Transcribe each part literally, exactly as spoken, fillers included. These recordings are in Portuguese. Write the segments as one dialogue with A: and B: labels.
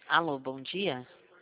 A: Alô, bom dia.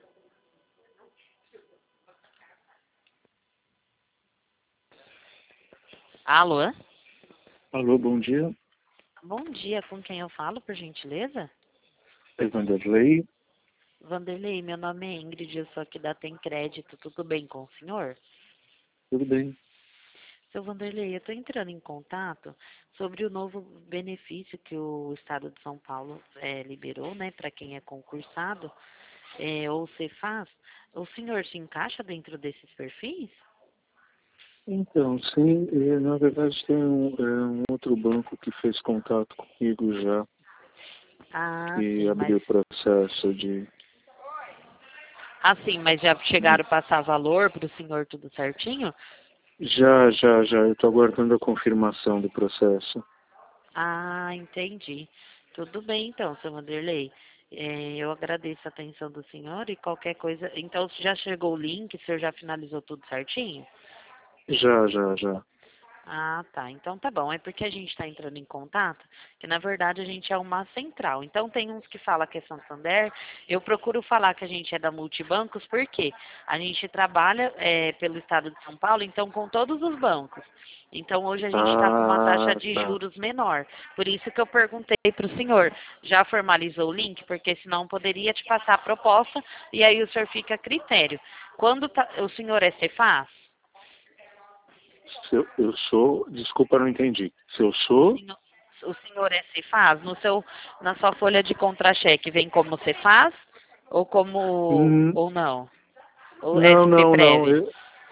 A: Alô?
B: Alô, bom dia.
A: Bom dia, com quem eu falo, por gentileza?
B: É Vanderlei.
A: Vanderlei, meu nome é Ingrid, eu sou aqui da Tem Crédito, tudo bem com o senhor?
B: Tudo bem?
A: Seu Vanderlei, eu estou entrando em contato sobre o novo benefício que o Estado de São Paulo eh, liberou, né, para quem é concursado, eh, ou se faz. O senhor se encaixa dentro desses perfis?
B: Então, sim, eh, na verdade tem um, é, um outro banco que fez contato comigo já,
A: Ah,
B: que
A: sim, mas
B: abriu o processo de...
A: assim, mas já
B: de-
A: chegaram a passar valor para o senhor tudo certinho?
B: Já, já, já, eu estou aguardando a confirmação do processo.
A: Ah, entendi. Tudo bem então, seu Vanderlei. Eh, eu agradeço a atenção do senhor e qualquer coisa. Então, já chegou o link, o senhor já finalizou tudo certinho?
B: Já, já, já.
A: Ah, tá. Então tá bom. É porque a gente está entrando em contato, que na verdade a gente é uma central. Então tem uns que falam que é Santander. Eu procuro falar que a gente é da Multibancos, porque a gente trabalha eh, pelo estado de São Paulo, então com todos os bancos. Então hoje a gente está com uma taxa
B: Ah,
A: de
B: tá.
A: juros menor. Por isso que eu perguntei para o senhor, já formalizou o link? Porque senão poderia te passar a proposta e aí o senhor fica a critério. Quando tá- o senhor é Cefaz?
B: Se eu, eu sou... Desculpa, não entendi. Se eu
A: O
B: sou...
A: senhor, o senhor é Cefaz? No seu, na sua folha de contra-cheque vem como Cefaz ou como
B: Hum,
A: ou não? Ou
B: não,
A: S P
B: não, não.
A: Prev?
B: eu-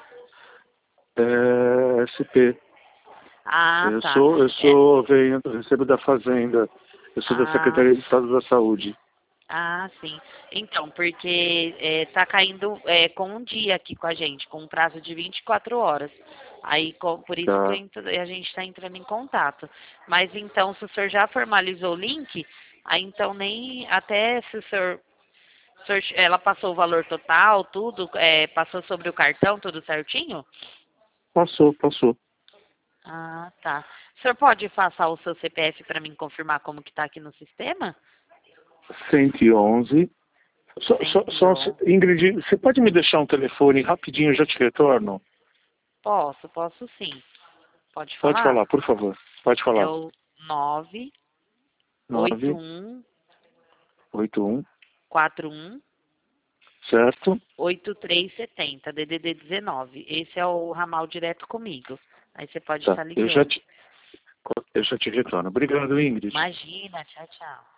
B: é S P.
A: Ah,
B: Eu
A: tá.
B: sou, eu
A: É,
B: sou, venho, eu recebo da Fazenda. Eu sou da
A: ah,
B: Secretaria de Estado da Saúde.
A: ah, sim. Então, porque está caindo é, com um dia aqui com a gente, com um prazo de vinte e quatro horas. Aí, com- por isso que eu
B: Tá.
A: entro- a gente está entrando em contato. Mas então, se o senhor já formalizou o link, aí então nem até se o senhor senhor- ela passou o valor total, tudo, é, passou sobre o cartão, tudo certinho?
B: Passou, passou.
A: Ah, tá. O senhor pode passar o seu C P F para mim confirmar como que tá aqui no sistema?
B: cento e onze. Só, só,
A: cento e
B: só,
A: onze.
B: Ingrid, você pode me deixar um telefone rapidinho, eu já te retorno?
A: Posso, posso sim. Pode
B: Pode
A: falar?
B: falar, por favor. Pode
A: É
B: falar.
A: o nove oito
B: nove
A: um
B: oito um,
A: quatro um
B: certo?
A: oito três sete zero, D D D dezenove. Esse é o ramal direto comigo. Aí você pode
B: Tá.
A: estar
B: Eu já
A: ligando.
B: te, eu já te retorno. Obrigado, Ingrid.
A: Imagina, tchau, tchau.